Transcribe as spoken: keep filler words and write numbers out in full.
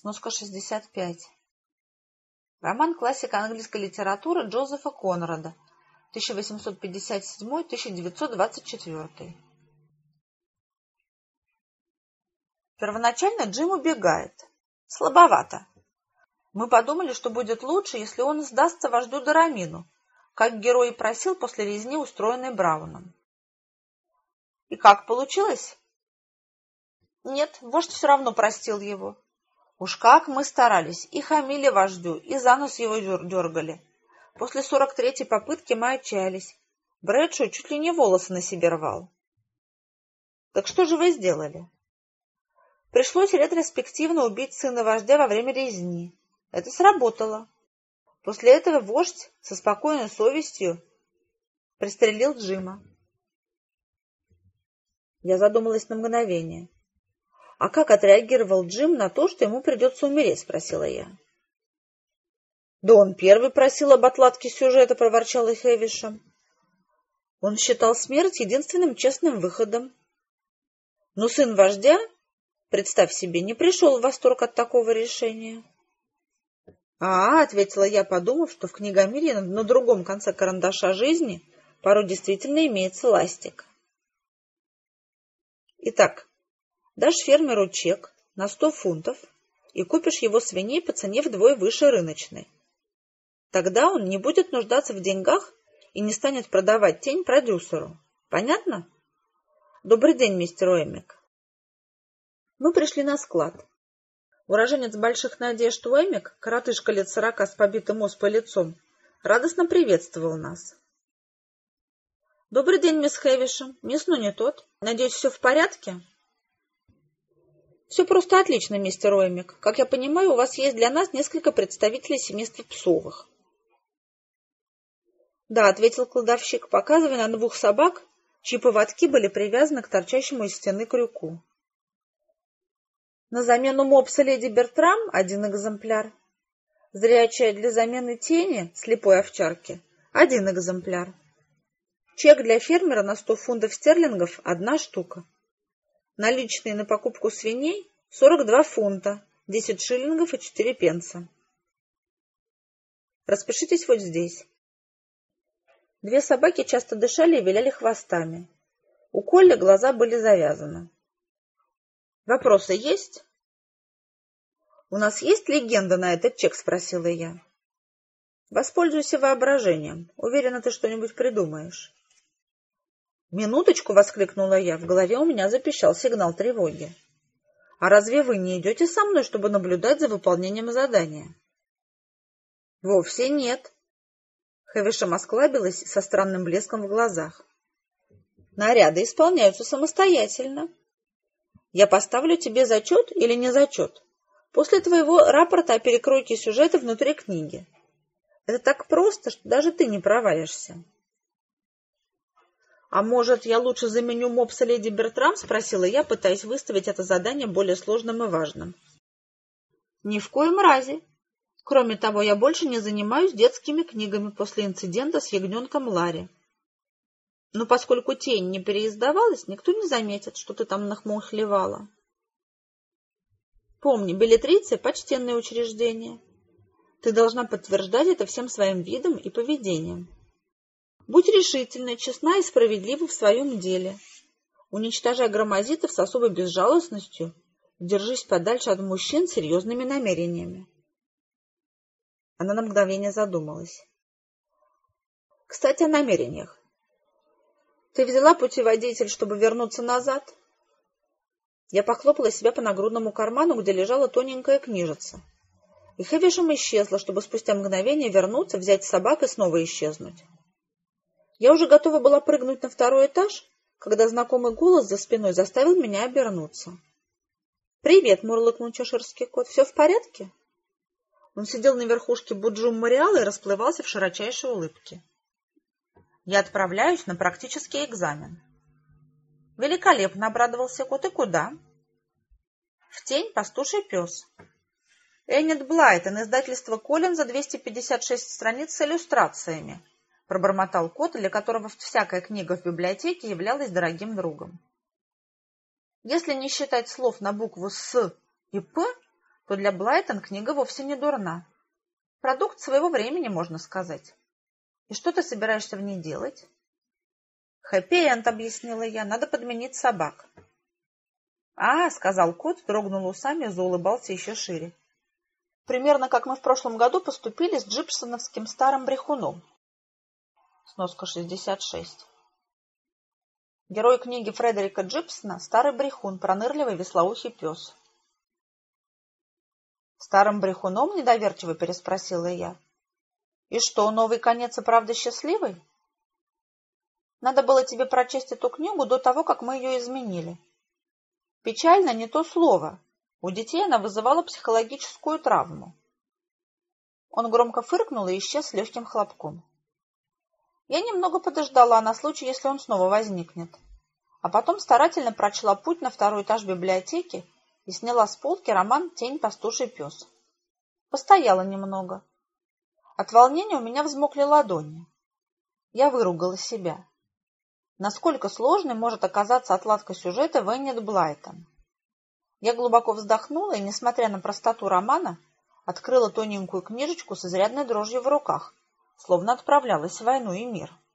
Сноска шестьдесят пять. Роман классика английской литературы Джозефа Конрада, тысяча восемьсот пятьдесят седьмой — тысяча девятьсот двадцать четвёртый. Первоначально Джим убегает. Слабовато. Мы подумали, что будет лучше, если он сдастся вождю Дорамину, как герой и просил после резни, устроенной Брауном. И как получилось? Нет, вождь все равно простил его. Уж как мы старались, и хамили вождю, и за нос его дергали. После сорок третьей попытки мы отчаялись. Брэдшоу чуть ли не волосы на себе рвал. Так что же вы сделали? Пришлось ретроспективно убить сына вождя во время резни. Это сработало. После этого вождь со спокойной совестью пристрелил Джима. Я задумалась на мгновение. «А как отреагировал Джим на то, что ему придется умереть?» — спросила я. «Да он первый просил об отладке сюжета», — проворчала Хэвишем. «Он считал смерть единственным честным выходом. Но сын вождя, представь себе, не пришел в восторг от такого решения». «А, — ответила я, подумав, что в книгомире на другом конце карандаша жизни порой действительно имеется ластик. Итак, дашь фермеру чек на сто фунтов и купишь его свиней по цене вдвое выше рыночной. Тогда он не будет нуждаться в деньгах и не станет продавать тень продюсеру. Понятно? Добрый день, мистер Уэмик». Мы пришли на склад. Уроженец больших надежд Уэмик, коротышка лет сорока с побитым оспой лицом, радостно приветствовал нас. «Добрый день, мисс Хэвишем. Мисс Ну не тот. Надеюсь, все в порядке?» «Все просто отлично, мистер Уэмик. Как я понимаю, у вас есть для нас несколько представителей семейства псовых». «Да», — ответил кладовщик, показывая на двух собак, чьи поводки были привязаны к торчащему из стены крюку. «На замену мопса леди Бертрам один экземпляр. Зрячая для замены тени слепой овчарки один экземпляр. Чек для фермера на сто фунтов стерлингов одна штука. Наличные на покупку свиней сорок два фунта, десять шиллингов и четыре пенса. Распишитесь вот здесь». Две собаки часто дышали и виляли хвостами. У Колли глаза были завязаны. «Вопросы есть?» «У нас есть легенда на этот чек?» — спросила я. «Воспользуйся воображением. Уверена, ты что-нибудь придумаешь». «Минуточку!» — воскликнула я. В голове у меня запищал сигнал тревоги. «А разве вы не идете со мной, чтобы наблюдать за выполнением задания?» «Вовсе нет». Хэвишем осклабилась со странным блеском в глазах. «Наряды исполняются самостоятельно. Я поставлю тебе зачет или не зачет после твоего рапорта о перекройке сюжета внутри книги. Это так просто, что даже ты не провалишься». «А может, я лучше заменю мопса леди Бертрам?» — спросила я, пытаясь выставить это задание более сложным и важным. «Ни в коем разе. Кроме того, я больше не занимаюсь детскими книгами после инцидента с ягненком Ларри. Но поскольку тень не переиздавалась, никто не заметит, что ты там нахмухлевала. Помни, беллетриция — почтенное учреждение. Ты должна подтверждать это всем своим видом и поведением. Будь решительна, честна и справедлива в своем деле. Уничтожай громозитов с особой безжалостностью. Держись подальше от мужчин с серьезными намерениями». Она на мгновение задумалась. «Кстати, о намерениях. Ты взяла путеводитель, чтобы вернуться назад?» Я похлопала себя по нагрудному карману, где лежала тоненькая книжица. И Хэвишем исчезла, чтобы спустя мгновение вернуться, взять собак и снова исчезнуть. Я уже готова была прыгнуть на второй этаж, когда знакомый голос за спиной заставил меня обернуться. «Привет!» — мурлыкнул чеширский кот. «Все в порядке?» Он сидел на верхушке Буджум-Мариала и расплывался в широчайшей улыбке. «Я отправляюсь на практический экзамен». «Великолепно!» — обрадовался кот. «И куда?» «В тень пастуший пес». «Эннет Блайтон, издательство «Коллин» за двести пятьдесят шесть страниц с иллюстрациями», — пробормотал кот, для которого всякая книга в библиотеке являлась дорогим другом. Если не считать слов на букву «С» и «П», то для Блайтон книга вовсе не дурна. Продукт своего времени, можно сказать. И что ты собираешься в ней делать? Хэппи-энд, объяснила я, надо подменить собак. А, сказал кот, дрогнул усами и заулыбался еще шире. Примерно как мы в прошлом году поступили с джипсоновским старым брехуном. Сноска шестьдесят шесть. Герой книги Фредерика Джипсона — старый брехун, пронырливый веслоухий пес. «Старым брехуном?» — недоверчиво переспросила я. «И что, новый конец и правда счастливый? Надо было тебе прочесть эту книгу до того, как мы ее изменили. Печально не то слово. У детей она вызывала психологическую травму». Он громко фыркнул и исчез с легким хлопком. Я немного подождала на случай, если он снова возникнет, а потом старательно прочла «Путь на второй этаж библиотеки» и сняла с полки роман «Тень, пастуший пес». Постояла немного. От волнения у меня взмокли ладони. Я выругала себя. Насколько сложной может оказаться отладка сюжета в Эннет Блайтон. Я глубоко вздохнула и, несмотря на простоту романа, открыла тоненькую книжечку с изрядной дрожью в руках, словно отправлялась в «Войну и мир».